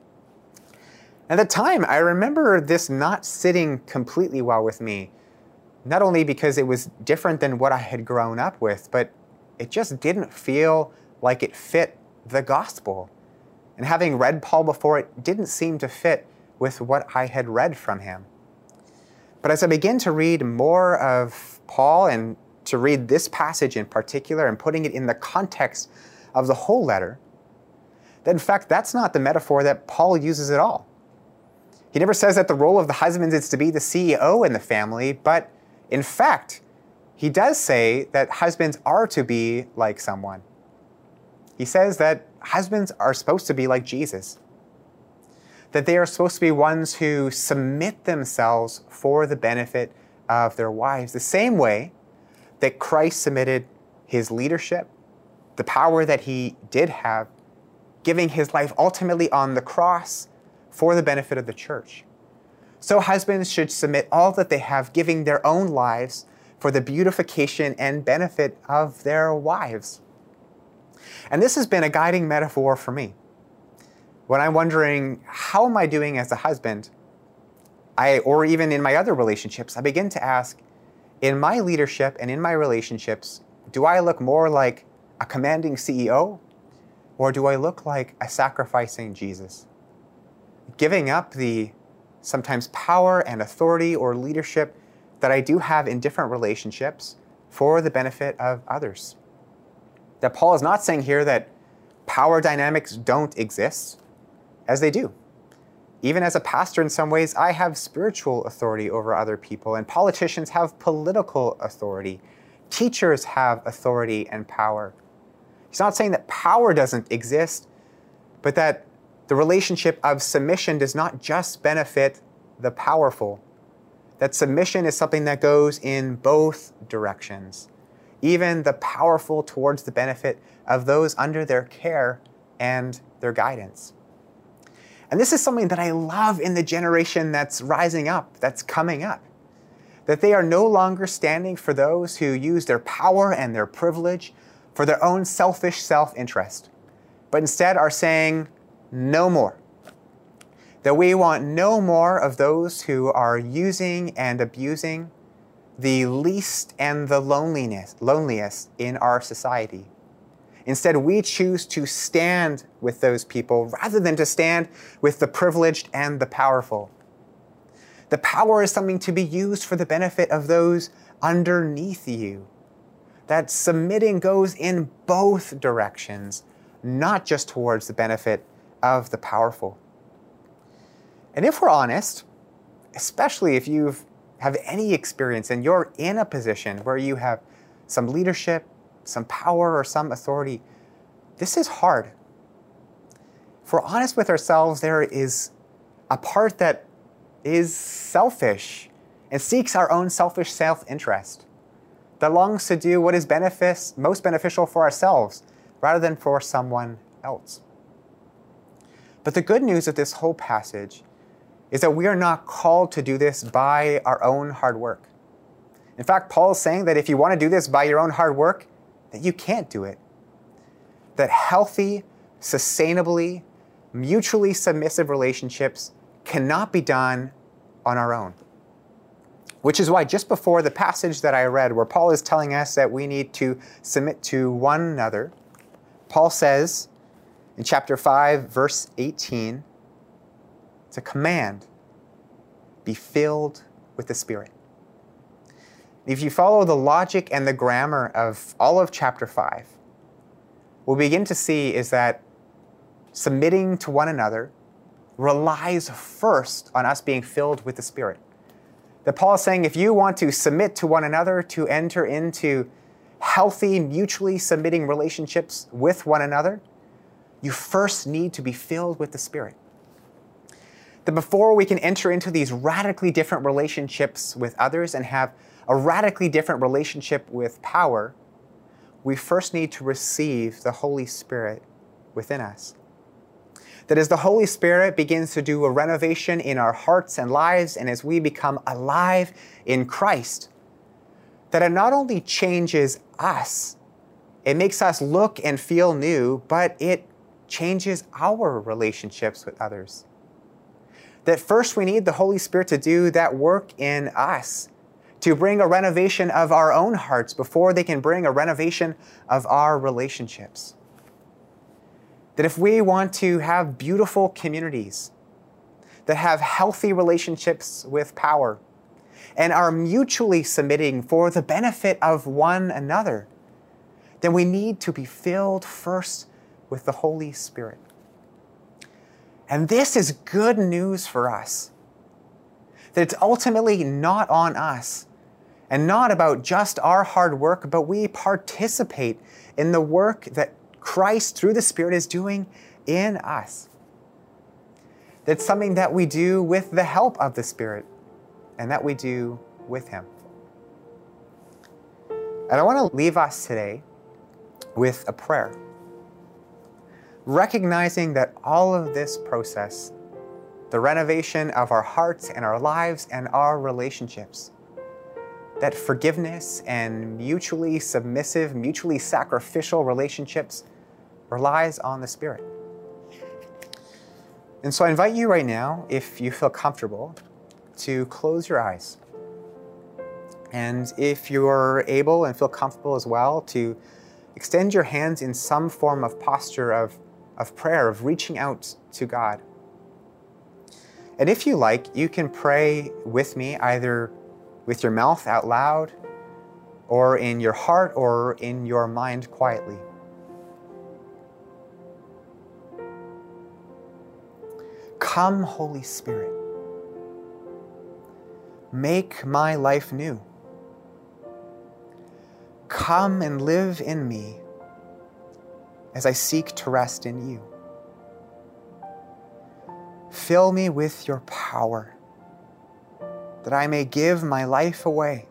At the time, I remember this not sitting completely well with me, not only because it was different than what I had grown up with, but it just didn't feel like it fit the gospel. And having read Paul before, it didn't seem to fit with what I had read from him. But as I begin to read more of Paul and to read this passage in particular and putting it in the context of the whole letter, that in fact, that's not the metaphor that Paul uses at all. He never says that the role of the husband is to be the CEO in the family, but in fact, he does say that husbands are to be like someone. He says that husbands are supposed to be like Jesus, that they are supposed to be ones who submit themselves for the benefit of their wives, the same way that Christ submitted his leadership, the power that he did have, giving his life ultimately on the cross for the benefit of the church. So husbands should submit all that they have, giving their own lives for the beautification and benefit of their wives. And this has been a guiding metaphor for me. When I'm wondering, how am I doing as a husband? Or even in my other relationships, I begin to ask, in my leadership and in my relationships, do I look more like a commanding CEO, or do I look like a sacrificing Jesus? Giving up the sometimes power and authority or leadership that I do have in different relationships for the benefit of others. That Paul is not saying here that power dynamics don't exist, as they do. Even as a pastor, in some ways, I have spiritual authority over other people, and politicians have political authority. Teachers have authority and power. He's not saying that power doesn't exist, but that the relationship of submission does not just benefit the powerful. That submission is something that goes in both directions, even the powerful towards the benefit of those under their care and their guidance. And this is something that I love in the generation that's rising up, that's coming up. That they are no longer standing for those who use their power and their privilege for their own selfish self-interest, but instead are saying, no more. That we want no more of those who are using and abusing the least and the loneliest in our society. Instead, we choose to stand with those people rather than to stand with the privileged and the powerful. The power is something to be used for the benefit of those underneath you. that submitting goes in both directions, not just towards the benefit of the powerful. And if we're honest, especially if you have any experience and you're in a position where you have some leadership, some power, or some authority, this is hard. If we're honest with ourselves, there is a part that is selfish and seeks our own selfish self-interest, that longs to do what is most beneficial for ourselves rather than for someone else. But the good news of this whole passage is that we are not called to do this by our own hard work. In fact, Paul is saying that if you want to do this by your own hard work, that you can't do it. That healthy, sustainably, mutually submissive relationships cannot be done on our own. Which is why just before the passage that I read, where Paul is telling us that we need to submit to one another, Paul says in chapter 5, verse 18, it's a command, be filled with the Spirit. If you follow the logic and the grammar of all of chapter 5, what we begin to see is that submitting to one another relies first on us being filled with the Spirit. That Paul is saying if you want to submit to one another, to enter into healthy, mutually submitting relationships with one another, you first need to be filled with the Spirit. That before we can enter into these radically different relationships with others and have a radically different relationship with power, we first need to receive the Holy Spirit within us. That as the Holy Spirit begins to do a renovation in our hearts and lives, and as we become alive in Christ, that it not only changes us, it makes us look and feel new, but it changes our relationships with others. That first we need the Holy Spirit to do that work in us, to bring a renovation of our own hearts before they can bring a renovation of our relationships. That if we want to have beautiful communities that have healthy relationships with power and are mutually submitting for the benefit of one another, then we need to be filled first with the Holy Spirit. And this is good news for us. That it's ultimately not on us and not about just our hard work, but we participate in the work that Christ, through the Spirit, is doing in us. That's something that we do with the help of the Spirit and that we do with Him. And I want to leave us today with a prayer, recognizing that all of this process, the renovation of our hearts and our lives and our relationships, that forgiveness and mutually submissive, mutually sacrificial relationships relies on the Spirit. And so I invite you right now, if you feel comfortable, to close your eyes. And if you're able and feel comfortable as well, to extend your hands in some form of posture of prayer, of reaching out to God. And if you like, you can pray with me either with your mouth out loud, or in your heart, or in your mind quietly. Come, Holy Spirit. Make my life new. Come and live in me as I seek to rest in you. Fill me with your power, that I may give my life away.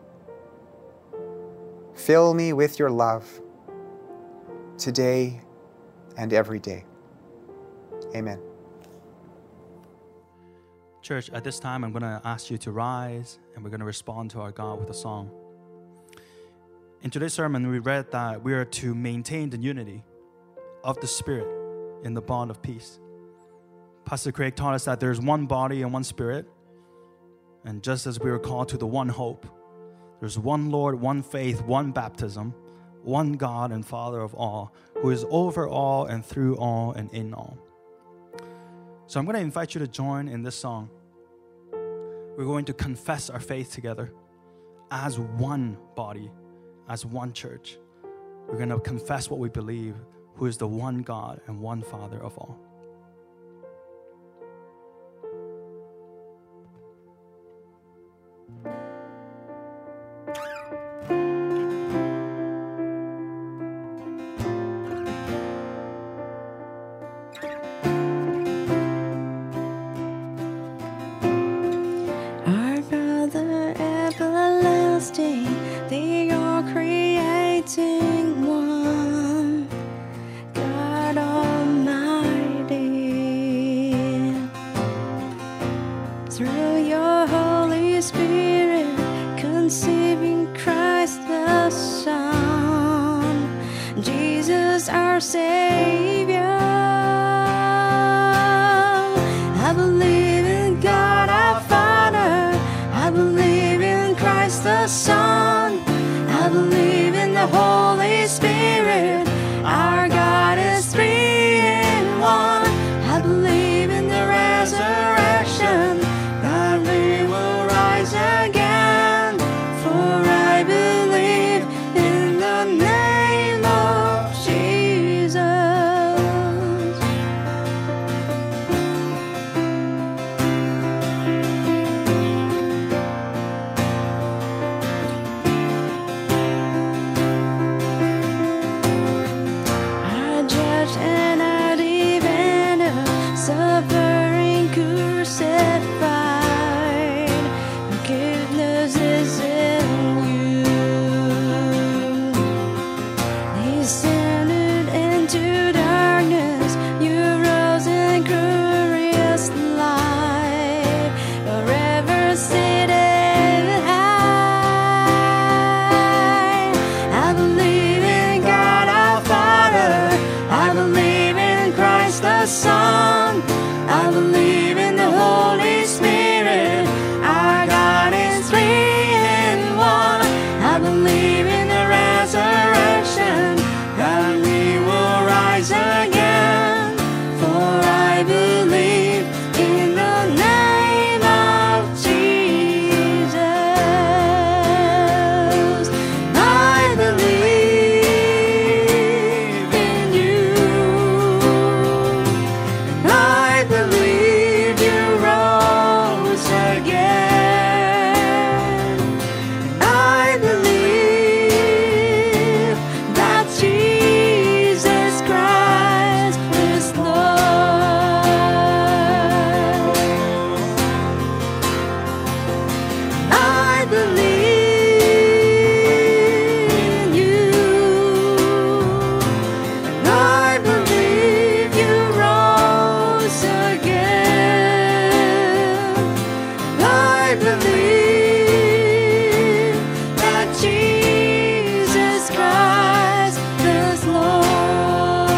Fill me with your love, today and every day. Amen. Church, at this time, I'm going to ask you to rise, and we're going to respond to our God with a song. In today's sermon, we read that we are to maintain the unity of the Spirit in the bond of peace. Pastor Craig taught us that there's one body and one Spirit, and just as we were called to the one hope, there's one Lord, one faith, one baptism, one God and Father of all, who is over all and through all and in all. So I'm going to invite you to join in this song. We're going to confess our faith together as one body, as one church. we're going to confess what we believe, who is the one God and one Father of all. Our Father everlasting, the all-creating one, God Almighty. Through your Holy Spirit, conceiving Christ the Son, Jesus our Savior. I believe in God our Father, I believe in Christ the Son, I believe in the Holy Spirit, our God is three in one. I believe in the resurrection, that we will rise again, for I believe in the name of Jesus. Our judge and our defender, suffering crucified, forgiveness is in you. Descended into darkness, you rose in glorious light, forever seated high. I believe in God our Father, I believe in Christ the Son, I believe in the Holy Spirit, our God is three in one. I believe in the resurrection, that we will rise again, for I believe in the name of Jesus. I believe in you. I believe you rose again. I believe that Jesus Christ is Lord. I believe in you. I believe you rose again. I believe that Jesus Christ is Lord.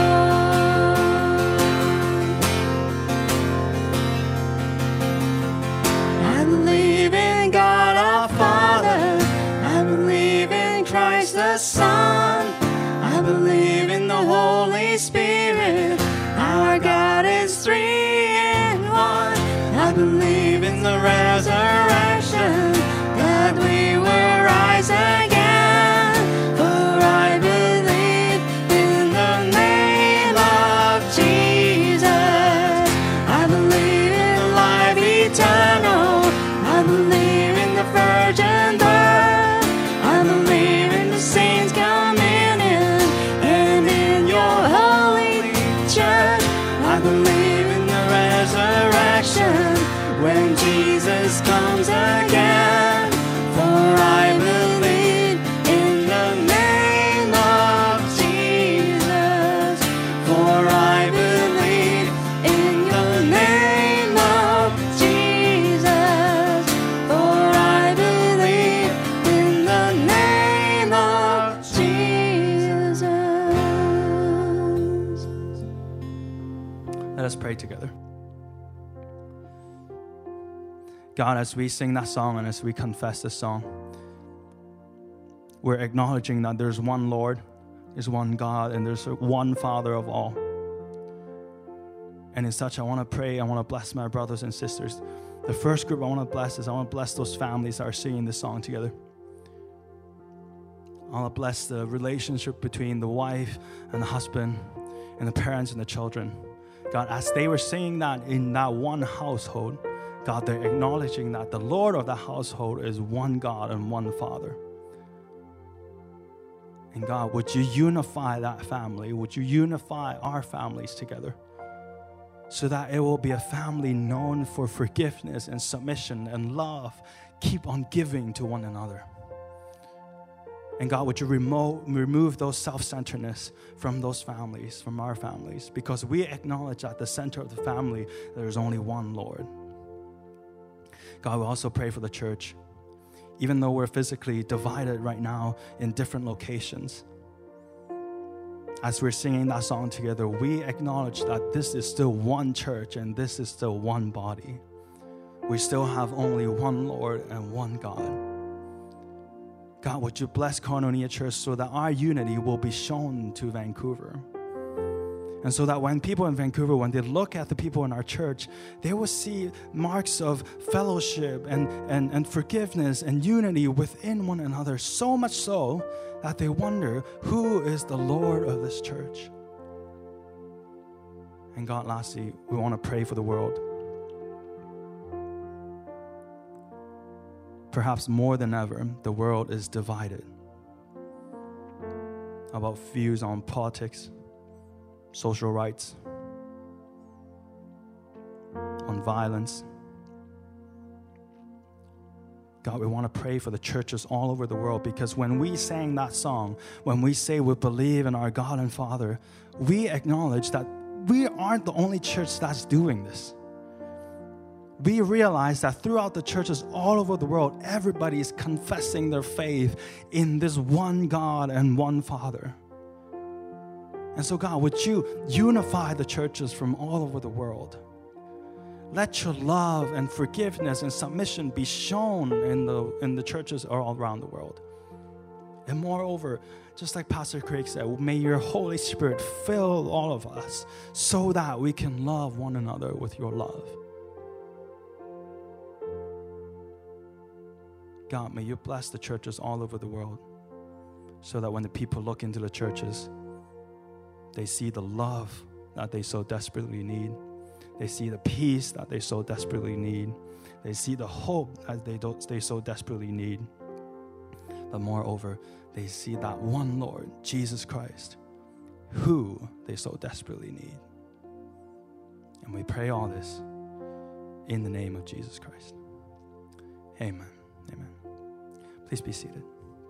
I believe in God our Father, I believe in Christ the Son, I believe in the Holy Spirit, our God is three in one. I believe in the resurrection, that we will rise again, for I believe in the name of Jesus. I believe in life eternal, I believe in the virgin birth, I believe in the saints communion, and in your holy church. I believe in the resurrection, when Jesus comes again, for I believe in the name of Jesus, for I believe in the name of Jesus, for I believe in the name of Jesus. Let us pray together. God, as we sing that song and as we confess this song, we're acknowledging that there's one Lord, there's one God, and there's one Father of all. And as such, I want to pray, I want to bless my brothers and sisters. The first group I want to bless is I want to bless those families that are singing this song together. Allah bless the relationship between the wife and the husband and the parents and the children. God, as they were saying that in that one household, God, they're acknowledging that the Lord of the household is one God and one Father. And God, would you unify that family? Would you unify our families together so that it will be a family known for forgiveness and submission and love, keep on giving to one another. And God, would you remove those self-centeredness from those families, from our families, because we acknowledge at the center of the family, there is only one Lord. God, we also pray for the church. Even though we're physically divided right now in different locations, as we're singing that song together, we acknowledge that this is still one church and this is still one body. We still have only one Lord and one God. God, would you bless Koinonia Church so that our unity will be shown to Vancouver? And so that when people in Vancouver, when they look at the people in our church, they will see marks of fellowship and forgiveness and unity within one another, so much so that they wonder, who is the Lord of this church? And God, lastly, we want to pray for the world. Perhaps more than ever, the world is divided about views on politics, social rights, on violence. God, we want to pray for the churches all over the world, because when we sang that song, when we say we believe in our God and Father, we acknowledge that we aren't the only church that's doing this. We realize that throughout the churches all over the world, everybody is confessing their faith in this one God and one Father. And so, God, would you unify the churches from all over the world? Let your love and forgiveness and submission be shown in the churches all around the world. And moreover, just like Pastor Craig said, may your Holy Spirit fill all of us so that we can love one another with your love. God, may you bless the churches all over the world so that when the people look into the churches, they see the love that they so desperately need. They see the peace that they so desperately need. They see the hope that they so desperately need. But moreover, they see that one Lord, Jesus Christ, who they so desperately need. And we pray all this in the name of Jesus Christ. Amen. Amen. Please be seated.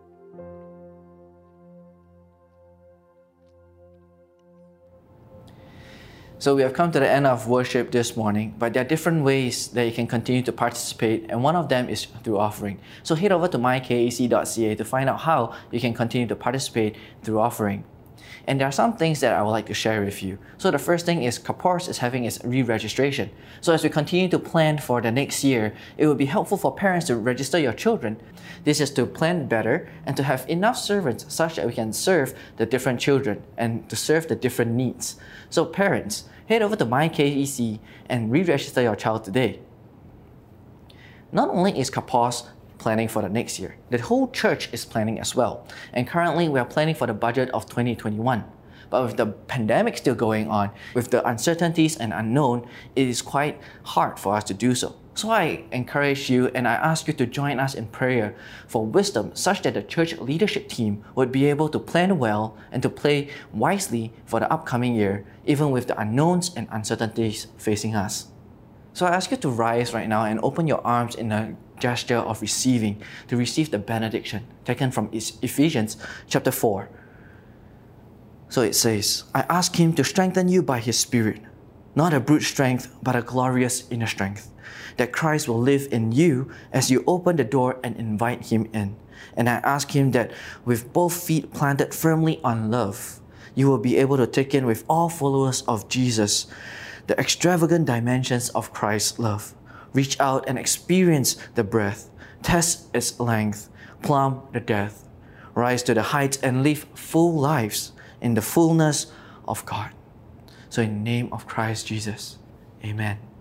So we have come to the end of worship this morning, but there are different ways that you can continue to participate, and one of them is through offering. So head over to mykec.ca to find out how you can continue to participate through offering. And there are some things that I would like to share with you. So the first thing is Kapors is having its re-registration. So as we continue to plan for the next year, it would be helpful for parents to register your children. This is to plan better and to have enough servants such that we can serve the different children and to serve the different needs. So parents, head over to MyKEC and re-register your child today. Not only is Kapos planning for the next year, the whole church is planning as well. And currently we are planning for the budget of 2021. But with the pandemic still going on, with the uncertainties and unknown, it is quite hard for us to do so. So I encourage you and I ask you to join us in prayer for wisdom such that the church leadership team would be able to plan well and to play wisely for the upcoming year, even with the unknowns and uncertainties facing us. So I ask you to rise right now and open your arms in a gesture of receiving, to receive the benediction taken from Ephesians chapter 4. So it says, I ask him to strengthen you by his Spirit, not a brute strength, but a glorious inner strength, that Christ will live in you as you open the door and invite him in. And I ask him that with both feet planted firmly on love, you will be able to take in with all followers of Jesus the extravagant dimensions of Christ's love. Reach out and experience the breadth, test its length, plumb the depth, rise to the heights and live full lives in the fullness of God. So in the name of Christ Jesus, amen.